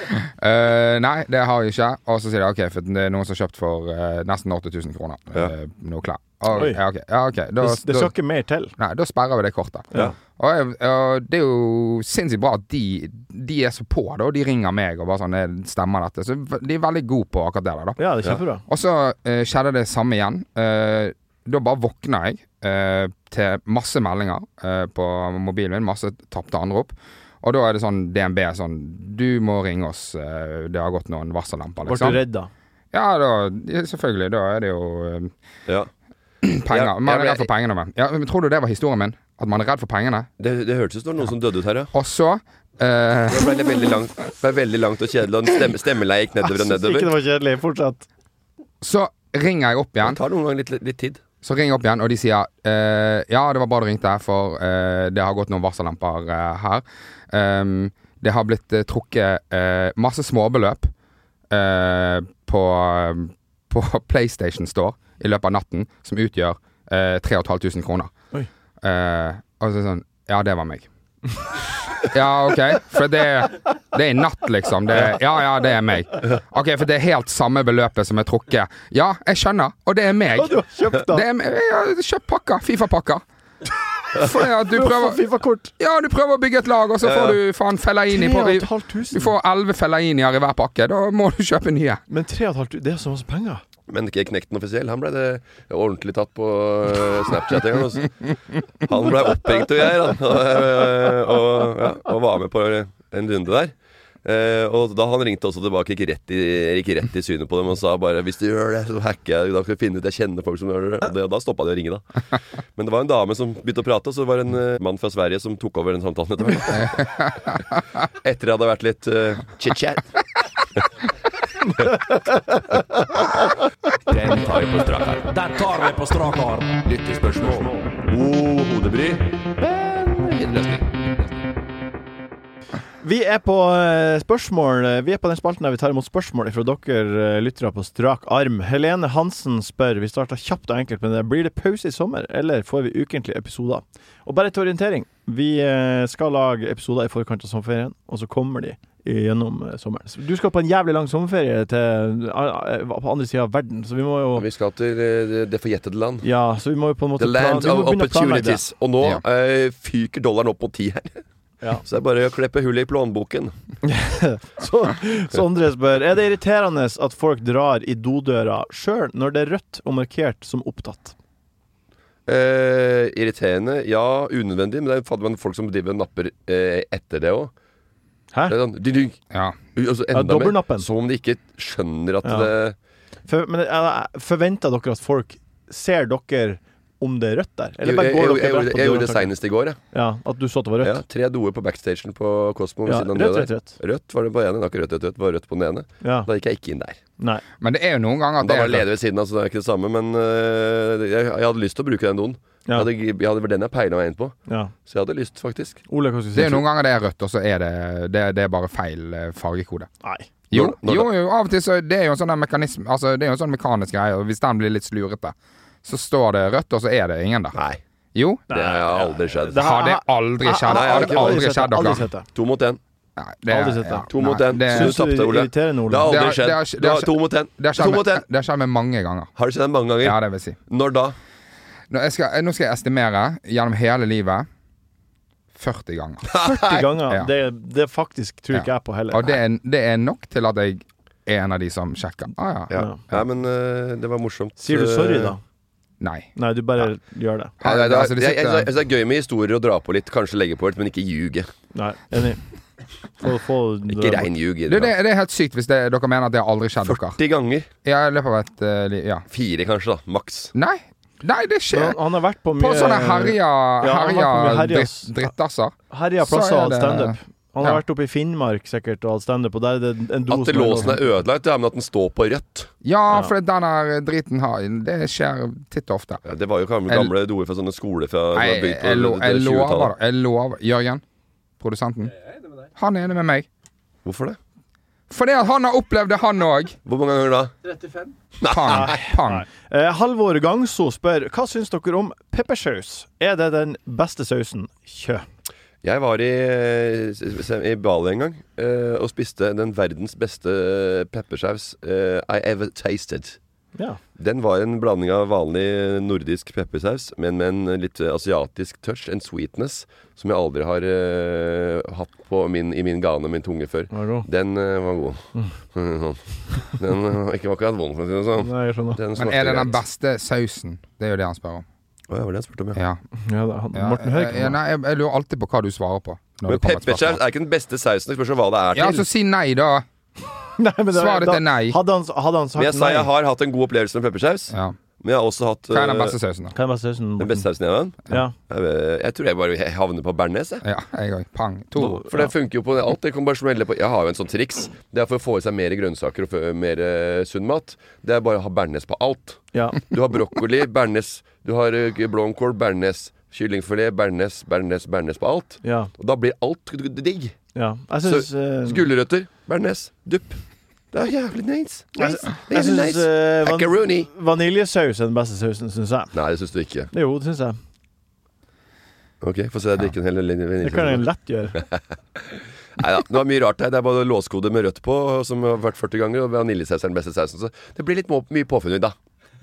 Eh, nei, det har jeg ikke. Og så sier de ok, for det er noen som har kjøpt for eh, nesten åtte tusen kroner. Ja. eh, noe klær. Og, Oi. ja, ok, ja, ok. Da, Det, det da, skal ikke mer til. nei, da sperrer vi det kortet. Ja. Og, jeg, og det er jo sinnssykt bra at de, de er så på da, og de ringer meg og bare sånn «Eh, stemmer dette. Så de er veldig gode på akkurat det der, da. Ja, det er kjempebra. Og så eh, skjedde det samme igjen. Eh, da bare våkna jeg eh, til masse meldinger eh, på mobilen min. Masse tapte anrop. Og da er det sånn D N B sånn du må ringe oss. Eh, det har gått noen varsellamper, Ble liksom. du redd da? Ja, da, ja, selvfølgelig. Da er det jo eh, Ja. penger. Ja, Man er jeg- redd for pengene. Men. Ja, men tror du det var historien min? At man er redd for pengene? Det, det hørtes ut som det var noen som døde ut her, ja. Og så eh, Det ble veldig langt, ble veldig langt og kjedelig, og stemme, stemmeleie gikk nedover og Ikke nedover. det var kjedelig. Fortsett. Så ringer jeg opp Det igjen. tar noen ganger litt, litt tid. Så ringer jeg opp igjen, og de sier eh, ja, det var bra du ringte, for eh, det har gått noen varsellamper eh, her. Um, det har blitt eh, trukket eh, masse småbeløp eh, på, på PlayStation Store i løpet av natten, som utgjør eh, tre og et halvt tusen kroner. Oi. Eh, og så sånn ja, det var meg. Ja, ok, for det, det er natt, liksom. Det, ja, ja, det er meg. Ok, for det er helt samme beløpet som er trukket. Ja, jeg skjønner, og det er meg. Hva du har kjøpt da? Det er, jeg har kjøpt pakker, FIFA-pakker. For at du Du har fått prøver FIFA-kort. Ja, du prøver å bygge et lag, og så Ja, ja. får du faen Fellaini på tre og et halvt Du tusen. får elleve Fellainier i hver pakke. Da må du kjøpe nye. Men tre og et halvt tusen, det er så masse penger. Men ikke Knekten offisiell. Han ble det ordentlig tatt på uh, Snapchat en gang. Også. Han ble oppringt og jeg, da. Og, og, ja, og var med på en runde der. Uh, og da han ringte også tilbake, gikk rett, i, gikk rett i synet på dem og sa bare hvis du gjør det, så hacker jeg. Da skal vi finne ut, jeg kjenner folk som gjør det. Og det, da stoppet de å ringe, da. Men det var en dame som begynte å prate, og så var det en uh, mann fra Sverige som tok over den samtalen etter hvert. Etter det hadde vært litt uh, chit-chat. Den tar vi på strak arm. Den tar vi på strak arm. Lyttespørsmål. God hodebry. Men innløsning. Vi er på uh, spørsmål Vi er på den spalten der vi tar imot spørsmål fra dere uh, lyttere på strak arm. Helene Hansen spør, vi starter kjapt og enkelt med det, blir det pause i sommer, eller får vi ukentlige episoder? Og bare til orientering, vi uh, skal lage episoder i forkant av sommerferien, og så kommer de gjennom uh, sommeren. Du skal på en jævlig lang sommerferie til uh, på andre siden av verden, så vi må jo Vi skal til uh, det forjettede land. Ja, så vi må jo på en måte The land plan, of opportunities. Og nå Ja. uh, fyker dollaren opp mot ti her. Ja. Så det er bare å kleppe hullet i plånboken. Så, Sondre spør, er det irriterende at folk drar i dodøra selv når det er rødt og markert som opptatt? Eh, irriterende, ja, unødvendig. Men det er fader meg folk som driver og napper eh, etter det også. Hæ? Det er sånn, ding, ding. Ja. Altså, Ja, enda mer, dobbeltnappen. som om de ikke skjønner at Ja. det For, men jeg forventer dere at folk ser dere om det er rødt der? Eller Jeg, bare jeg, går jeg, dere jeg, rett jeg, på jeg gjorde det døra? senest i går, jeg. Ja, at du så at det var rødt? Ja, tre doer på backstagen på Cosmo. Ja, siden han rødt, døde rødt, der. rødt. Rødt var det på den ene, det var ikke rødt, rødt, rødt, det var rødt på den ene. Ja. Da gikk jeg ikke inn der. Nei. Men det er jo noen ganger at Da det var det er leder ved siden av, så det er ikke det samme. Men øh, jeg, jeg hadde lyst til å bruke den doen. Ja. Jeg hadde, jeg hadde vel den jeg peilet meg inn på. Ja. Så jeg hadde lyst, faktisk. Ole, hva skal du si? Det er noen ganger det er rødt, og så er det, det, det er bare feil eh, fargekode. Nei. Jo, Når- når jo, jo, av og til så det er jo en sånn der mekanisme. Altså, det er jo en sånn mekanisk greie, og hvis den blir litt slurete, så står det rødt, og så er det ingen der. Nei, Jo, det har aldri skjedd. Det har det aldri skjedd. Nei, jeg har Har ikke det aldri sett det, skjedd aldri dere? sett det. To mot én. Nei, det Aldri sett det. To mot nei, én. det- Så du Syns du tapte, det Ole. irriterende, Det Ole? har Det aldri har- skjedd. det har- Det det har har to mot én. Det har To skjedd mot én. med, det har skjedd med mange ganger. Har du sett den mange ganger? Ja, det vil si. Når da? Nå, jeg skal, nå skal jeg estimere gjennom hele livet førti ganger. førti ganger. Ja. Det, det faktisk tror ikke Ja. jeg på heller. Og det er, det er nok til at jeg er en av de som sjekker. Ah, ja. Ja, Ja. ja men øh, det var morsomt. Sier du sorry, da? Nei. Nei, du bare gjør det. Nei, nei, det, er, Altså, de jeg, jeg, sitter- jeg, synes det er gøy med historier å dra på litt, kanskje legge på litt, men ikke ljuge. Nei, enig. Få, få Ikke rein ljug. i Det, det. det, det er helt sykt hvis det, dere mener at det har aldri skjedd dere. førti ganger. Ja, i løpet av et uh, li- Ja. Fire kanskje, da. Maks. Nei, nei, det Men skjer. Han, han har vært på mye På sånne herja, Ja, han har vært på mye herja herjas. dritt, drittasser. herja så plasser er og hatt det- stand-up. Han har ja. vært oppe i Finnmark sikkert og hatt stand-up, og der er det en do At som låsen er låst. ødelagt, ja, men at den står på rødt. Ja, Ja. for den der driten har Det skjer titt og ofte. Ja, det var jo gamle, Jeg- gamle doer fra sånne skoler fra som Nei, var bygd på jeg, lo, det- jeg det lover tjuetallet. Jeg lover Jørgen, produsenten, han er enig med meg. Hvorfor det? Fordi at han har opplevd det, han òg. Hvor mange ganger da? Pang, pang. Eh, Halvor Gangso spør, hva syns dere om peppersaus? Er det den beste sausen? Kjø. Jeg var i, i Bali en gang eh, og spiste den verdens beste peppersaus eh, I ever tasted. Ja. Den var en blanding av vanlig nordisk peppersaus, men med en litt asiatisk touch, en sweetness, som jeg aldri har eh, hatt på min, i min gane, min tunge før. Var det god? Den eh, var god. Sånn. Den var ikke akkurat vond, for å si det sånn. Nei, jeg skjønner. Den Men smakte er det den greit. beste sausen? Det er jo det han spør om. Å, ja, var det jeg spurte om, ja. Ja. Ja, det er han. Ja, Morten jeg, Høiken. jeg, nei, jeg, jeg lurer alltid på hva du svarer på. Når Men det kommer et peppersaus spørsmål. er ikke den beste sausen. Det spørs jo hva det er Ja, til. så si nei, da. Nei, men det- Svaret da- er nei. Hadde han, hadde han sagt Men jeg sa nei? jeg har hatt en god opplevelse med peppersaus. Ja. Men jeg har også hatt Hva er den eh, beste sausen, da? Hva er den beste sausen? den Morten? beste sausen jeg har. Ja. Jeg, vet- jeg tror jeg bare havner på bearnés, jeg. Ja, jeg òg. Pang. To. For det funker jo på alt. Det kan bare smelle på. Jeg har jo en sånn triks. Det er for å få i seg mer grønnsaker og få mer uh, sunn mat. Det er bare å ha bearnés på alt. Ja. Du har brokkoli, bearnés. Du har uh, blomkål, bearnés. Kyllingfilet, bearnés, bearnés, bearnés på alt. Ja. Og da blir alt digg. ja. Jeg syns eh, Gulrøtter, bearnés, dupp. Det er jævlig nice. Jeg, nice. jeg syns nice. eh, van Macaroni. vaniljesaus er den beste sausen, syns jeg. Nei, det syns du ikke. Jo, det syns jeg. Ok, få se deg drikke en hel linje. Det kan jeg lett gjøre. Neida, det var mye rart her. Det er bare låskode med rødt på, som har vært førti ganger, og vaniljesaus er den beste sausen. Så det blir litt må, mye påfunn i da.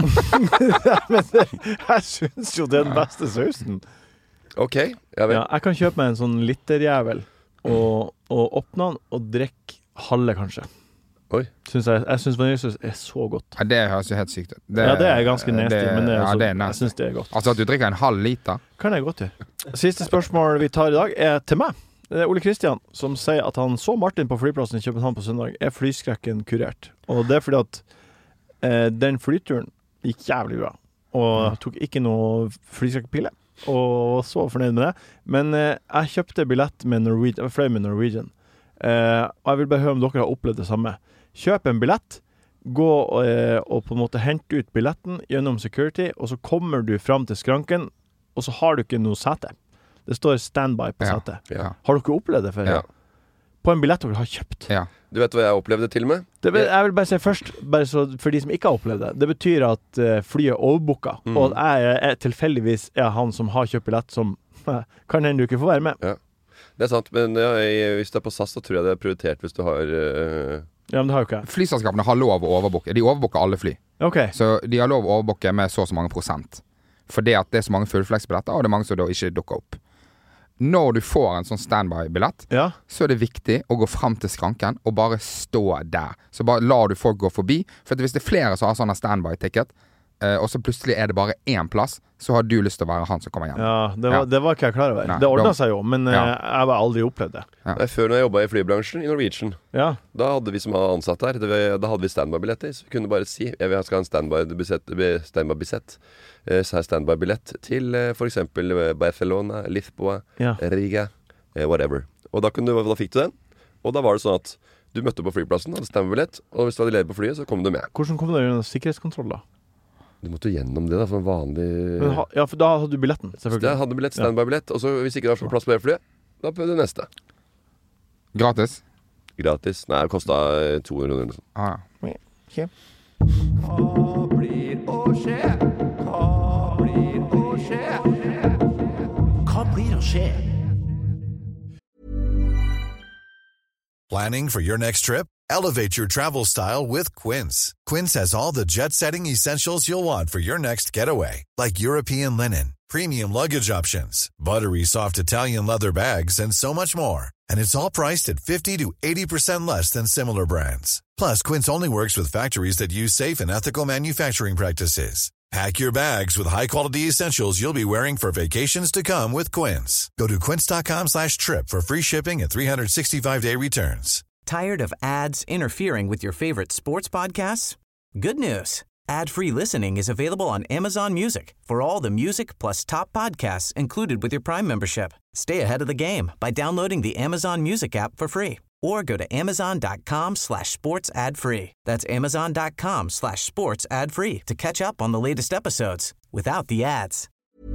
Men det, jeg syns jo det er den beste sausen. Ok, ja vel. Ja, jeg kan kjøpe meg en sånn literjævel og, og åpne den og drikke halve, kanskje. Oi. Synes jeg jeg synes vaniljesaus er så godt. Ja, det høres jo helt sykt ut. Ja, det er ganske nasty, det- men det er ja, også, det er jeg nasty. synes det er godt. Altså at du drikker en halv liter. Kan jeg godt gjøre. Siste spørsmål vi tar i dag er til meg. Det er Ole Kristian som sier at han så Martin på flyplassen i København på søndag. Er flyskrekken kurert? Og det er fordi at eh, den flyturen gikk jævlig bra. Og tok ikke noe flyskrekkpille. Og var så fornøyd med det. Men eh, jeg kjøpte billett med Norwegian. Jeg fløy med Norwegian. Eh, og jeg vil bare høre om dere har opplevd det samme. Kjøp en billett. Gå eh, og på en måte hente ut billetten gjennom security, og så kommer du fram til skranken, og så har du ikke noe sete. Det står standby på Ja. setet. Ja. Har dere opplevd det før? Ja. På en billett dere har kjøpt? Ja. Du vet hva jeg opplevde til og med? Det, jeg vil bare si først, bare så for de som ikke har opplevd det. Det betyr at uh, flyet er overbooka, Mm. og at jeg er tilfeldigvis er han som har kjøpt billett, som kan hende du ikke får være med. Det er sant, men ja, jeg, hvis du er på S A S, så tror jeg det er prioritert hvis du har øh, Ja, men det har jo ikke jeg. Flyselskapene har lov å overbooke. De overbooker alle fly. Ok. Så de har lov å overbooke med så og så mange prosent. Fordi at det er så mange fullflex-billetter, og det er mange som da ikke dukker opp. Når du får en sånn standby-billett, Ja. så er det viktig å gå frem til skranken og bare stå der. Så bare lar du folk gå forbi. For at hvis det er flere som har sånne standby-ticket, eh, og så plutselig er det bare én plass, så har du lyst til å være han som kommer hjem. Ja, det var, Ja. det var ikke jeg klar over. Nei, det ordna da- seg jo, men eh, Ja. jeg har aldri opplevd det. Ja. Nei, Før når jeg jobbet i flybransjen i Norwegian, Ja. da hadde vi som var ansatt der, det var, da hadde vi standby-billetter. Så vi kunne bare si jeg vil skal ha en standby-billett standby eh, standby-billett til eh, for eksempel eh, Barcelona, Lisboa, Ja. Riga, eh, whatever. Og da, kunne du, da fikk du den. Og da var det sånn at du møtte på flyplassen, hadde standby-billett, og hvis du hadde ledig på flyet, så kom du med. Hvordan kom du gjennom sikkerhetskontroll, da? Du måtte gjennom det da, for en vanlig... Men, ha, ja, for da hadde du billetten, Så selvfølgelig. jeg hadde billett, standby-billett, og så hvis ikke det var plass på det flyet, da prøvde du neste. Gratis? Gratis. Nei, det kostet to hundre kroner. Ah, ja. Ok. Hva blir å skje? Planning for your next trip? Elevate your travel style with Quince. Quince has all the jet-setting essentials you'll want for your next getaway, like European linen, premium luggage options, buttery soft Italian leather bags, and so much more. And it's all priced at fifty to eighty percent less than similar brands. Plus, Quince only works with factories that use safe and ethical manufacturing practices. Pack your bags with high-quality essentials you'll be wearing for vacations to come with Quince. Go to quince.com slash trip for free shipping and three sixty-five day returns. Tired of ads interfering with your favorite sports podcasts? Good news. Ad-free listening is available on Amazon Music for all the music plus top podcasts included with your Prime membership. Stay ahead of the game by downloading the Amazon Music app for free or go to amazon.com slash sports ad free. That's amazon.com slash sports ad free to catch up on the latest episodes without the ads.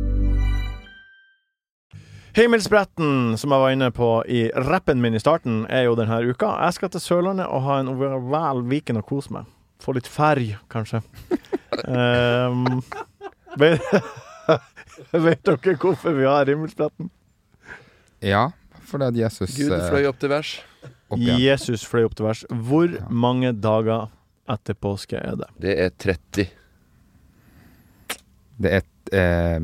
Himmelsbretten, som jeg var inne på i rappen min i starten, er jo denne uka. Jeg skal til Sørlandet og ha en vel weekend og kose meg. Få litt ferg, kanskje. um, vet, vet dere hvorfor vi har himmelsbretten? Ja, fordi at Jesus Gud eh, fløy opp til vers. opp igjen. Jesus fløy opp til vers. Hvor mange dager etter påske er det? Det er tretti. Det er eh,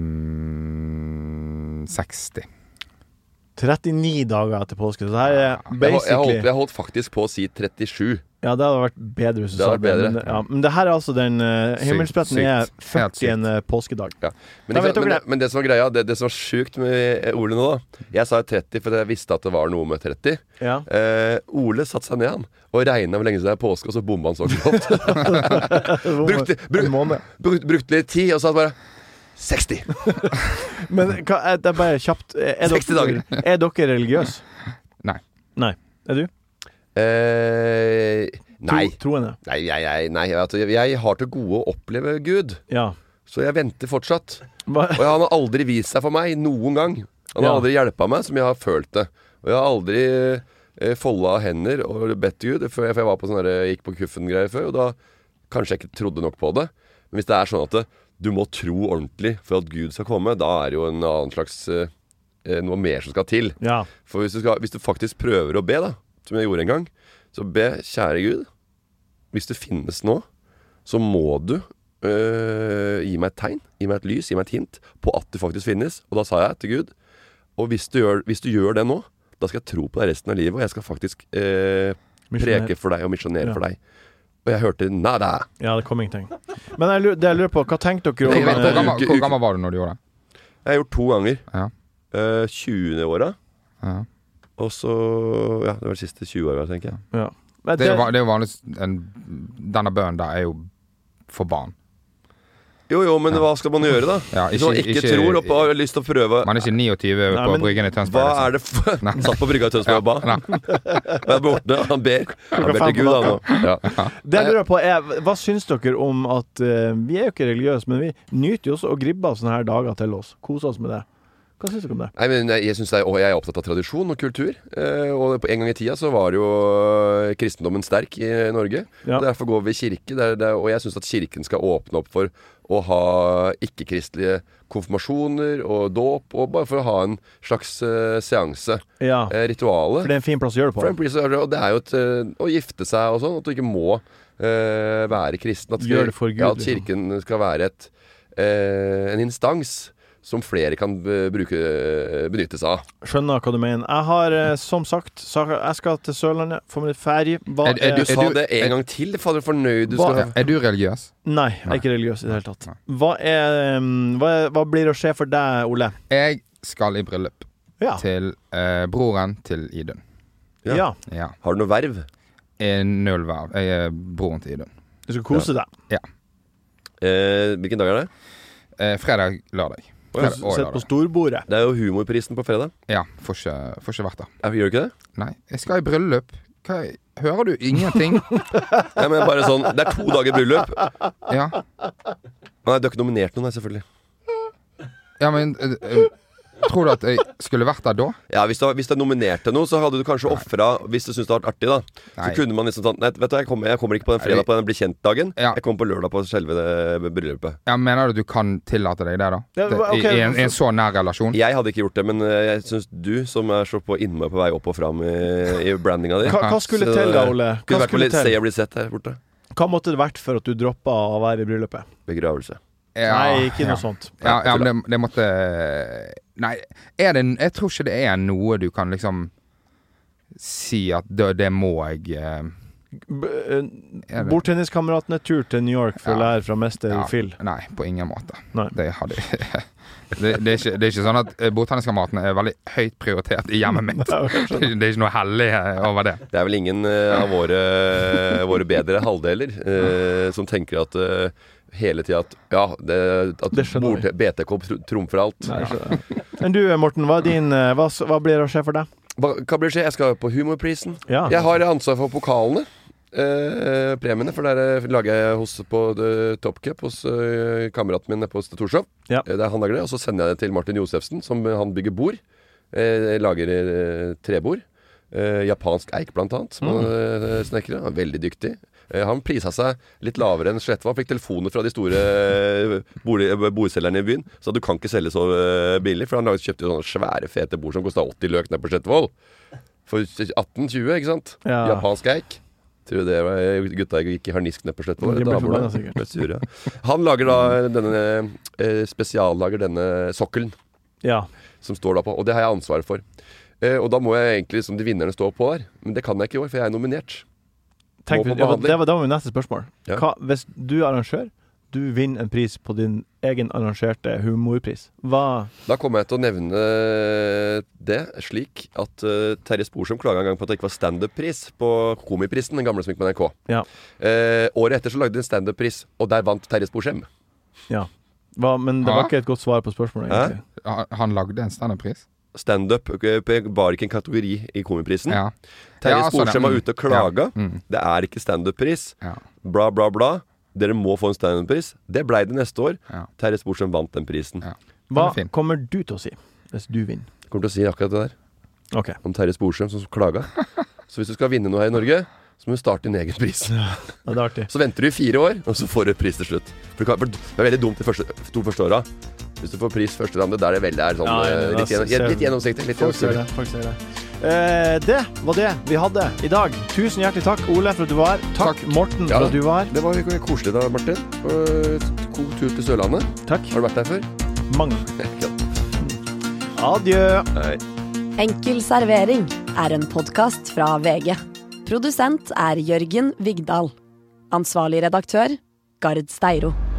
seksti. trettini dager etter påske. Så det her er Jeg, hol- jeg, basically holdt, jeg holdt faktisk på å si trettisju. Ja, det hadde vært bedre hvis du Det sa hadde det. vært Men, bedre. ja, men det her er altså den uh, Sykt, himmelsbretten sykt. er Helt førtiende påskedag. Ja. Men, Da ikke vet sant, men, dere det, men det som var greia, det, det som var sjukt med Ole nå, da. Jeg sa jo tretti fordi jeg visste at det var noe med tretti. Ja. Eh, Ole satte seg ned han og regna hvor lenge siden det er påske, og så bomba han så grovt. brukte, bruk, En måned. brukte, brukte litt tid, og så bare seksti. Men hva, er, det er bare kjapt. Er, er seksti dere, er dere religiøse? Nei. Nei. Er du? Eh, nei. Tro, troende? Nei, jeg, jeg, nei altså, jeg, jeg har til gode å oppleve Gud, Ja. så jeg venter fortsatt. Hva? Og han har aldri vist seg for meg noen gang. Han har Ja. aldri hjulpet meg som jeg har følt det. Og jeg har aldri eh, folda hender og bedt til Gud. For jeg, for jeg var på sånn der, jeg gikk på kuffen-greier før, og da kanskje jeg ikke trodde nok på det. Men hvis det er sånn at det, du må tro ordentlig for at Gud skal komme, da er det jo en annen slags eh, noe mer som skal til. Ja. For hvis du, skal, hvis du faktisk prøver å be, da, som jeg gjorde en gang, så be, kjære Gud, hvis det finnes nå, så må du øh, gi meg et tegn, gi meg et lys, gi meg et hint på at det faktisk finnes. Og da sa jeg til Gud, og hvis du gjør, hvis du gjør det nå, da skal jeg tro på deg resten av livet, og jeg skal faktisk øh, preke for deg og misjonere Ja. for deg. Og jeg hørte nada. Ja, det kom ingenting. Men jeg lurer, det jeg lurer på, hva tenkte dere om Jeg vet, Hvor eh, gammel, uke- hvor uke- gammel var du når du gjorde det? Jeg har gjort to ganger. Ja. Uh, tjuende-åra. Ja. Og så Ja, det var de siste tjue åra, tenker jeg. ja. Men Det, er det, jo va- det er jo vanligvis en, Denne bønnen der er jo for barn. Jo, jo, men hva skal man gjøre, da? Ja, Hvis man ikke- ikke, ikke- tror og har lyst til å prøve. Man er ikke niogtyve Nei, på men Bryggen i Tønsberg. Hva er liksom. det for Nei. Satt på brygga i Tønsberg og ba. Nei. Og jeg er borte, han ber. Han ber fem til på Gud, han nå. Ja. det jeg lurer på er, hva syns dere om at eh, vi er jo ikke religiøse, men vi nyter jo også å gribbe av sånne her dager til oss. Kose oss med det. Hva syns dere om det? Nei, men jeg, jeg, synes det er, og jeg er opptatt av tradisjon og kultur. Eh, og på en gang i tida så var jo eh, kristendommen sterk i Norge. Ja. Og derfor går vi i kirke. Det er, det er, og jeg syns at kirken skal åpne opp for å ha ikke-kristelige konfirmasjoner og dåp, og bare for å ha en slags eh, seanse. Ja, Eh, rituale. for det er en fin plass å gjøre det For en på. pris, og det er jo et, eh, å gifte seg og sånn, at du ikke må eh, være kristen. At, Gjør det for Gud, ja, at liksom. kirken skal være et, eh, en instans som flere kan eh, bruke, eh, benytte seg av. Skjønner hva du mener. Jeg har, eh, som sagt, sa- jeg skal til Sørlandet, få meg litt ferie. Hva Er- er er, Du Er sa du- det en er- gang til. Fader, fornøyd du Hva- skal ha. Er du religiøs? Nei, jeg er ikke religiøs i det hele tatt. Hva, er, um, hva, er, hva blir å skje for deg, Ole? Jeg skal i bryllup Ja. til eh, broren til Idun. Ja. ja. Ja. Har du noe verv? Er null verv. Jeg er broren til Idun. Du skal kose deg. Eh, hvilken dag er det? Eh, fredag, lørdag. Fredag og Sett på lørdag. storbordet. Det er jo humorprisen på fredag. Ja, får ikke, får ikke vært der. Ja, gjør du ikke det? Nei, jeg skal i bryllup. Hva, hører du ingenting? Ja, men bare sånn, det er to dager bryllup. Ja, Nei, du har ikke nominert noen, nei, selvfølgelig. ja men eh, eh, tror du at jeg skulle vært der da? Ja, Hvis du, hvis du nominerte noe, så hadde du kanskje offra. Hvis du syntes det hadde vært artig, da. Nei. Så kunne man liksom sånn Nei, vet du, jeg kommer, jeg kommer ikke på den fredag på den bli kjent-dagen. Ja. Jeg kommer på lørdag på selve det bryllupet. Ja, Mener du at du kan tillate deg det, da? Ja, Det, ok, i, I en, i en så nær relasjon? Jeg hadde ikke gjort det, men eh, jeg syns du, som er så på innmari på vei opp og fram i, i brandinga di Hva, hva skulle Så, til da, Ole? Kunne Hva vært på skulle litt Se til? og bli sett her borte. Hva måtte det vært for at du droppa å være i bryllupet? Begravelse. Ja, Nei, ikke noe ja. sånt. Ja, ja men det, det måtte Nei, er det, jeg tror ikke det er noe du kan liksom si at det, det må jeg eh, B- eh, Er det- Bordtenniskameratene tur til New York for å Ja. lære fra mester ja, Phil. Nei, på ingen måte. Nei. Det, hadde, det, det, er ikke, det er ikke sånn at eh, bordtenniskameratene er veldig høyt prioritert i hjemmet mitt. Det er det er ikke noe hellig eh, over det. Det er vel ingen eh, av våre, våre bedre halvdeler eh, som tenker at eh, hele tida at ja, det, at Det skjønner vi. bord- B T K tr- trumfer alt. Nei, ikke det. Men du, Morten, hva, er din, eh, hva, s- hva blir det å skje for deg? Hva, hva blir det skje? Jeg skal på humorprisen. Ja. Jeg har ansvar for pokalene. Eh, premiene, for der eh, lager jeg hos, på uh, Top Cup hos eh, kameraten min nede på Torshov. Ja. Eh, der han lager det, og så sender jeg det til Martin Josefsen, som eh, han bygger bord. Eh, lager eh, trebord. Eh, japansk eik, blant annet, som han eh, snekrer. Han er veldig dyktig. Eh, han prisa seg litt lavere enn Sletva. Fikk telefoner fra de store eh, bolig- bordselgerne i byen. Så du kan ikke selge så eh, billig, for han laget- kjøpte jo sånne svære, fete bord som kosta åtti løk nede på Sletvoll. For atten tjue, ikke sant? Ja. Japansk eik. Tror du det var gutta jeg gikk i harnisk nede på Sletvoll? De ble Damer, forbanna da. sikkert. Ble sure, ja. Han lager da denne eh, spesiallager denne sokkelen Ja. som står da på, og det har jeg ansvaret for. Eh, og da må jeg egentlig som de vinnerne stå på der. Men det kan jeg ikke i år, for jeg er nominert. Tenk, Må ja, få det, behandling. var, det var jo neste spørsmål. Ja. Hva, hvis du er arrangør, du vinner en pris på din egen arrangerte humorpris. Hva Da kommer jeg til å nevne det slik at uh, Terje Sporsem klaga en gang på at det ikke var standup-pris på Komiprisen, den gamle som gikk på N R K. Ja. Eh, året etter så lagde de en standup-pris, og der vant Terje Sporsem. Ja. Hva, men det var Hæ? ikke et godt svar på spørsmålet, Hæ? egentlig. Han, han lagde en standup-pris? Standup eh, var ikke en kategori i Komiprisen. Ja. Terje Ja, sånn, Sporsem ja. var ute og klaga. Ja. Mm. Det er ikke standup-pris. Ja. Bla, bla, bla. Dere må få en standup-pris. Det blei det neste år. Ja. Terje Sporsem vant den prisen. Ja. Hva Den er fin. kommer du til å si hvis du vinner? Jeg kommer til å si akkurat det der. Ok. Om Terje Sporsem som klaga. Så hvis du skal vinne noe her i Norge, så må du starte din egen pris. Ja, det er artig. Så venter du i fire år, og så får du pris til slutt. For du kan, for det er veldig dumt de første, to første åra. Hvis du får pris første runde, der er det veldig er sånn Ja, ja, eh, da litt, gjennom, ser- litt gjennomsiktig. Litt Folk ser gjennomsiktig. det. Folk ser det. Eh, det var det vi hadde i dag. Tusen hjertelig takk, Ole, for at du var her. Takk, Takk. Morten, Ja. for at du var her. Det var jo koselig da, Martin. Og god tur til Sørlandet. Takk. Har du vært der før? Mange. Ja. Adjø. Nei. Enkel servering er en podkast fra V G. Produsent er Jørgen Vigdal. Ansvarlig redaktør, Gard Steiro.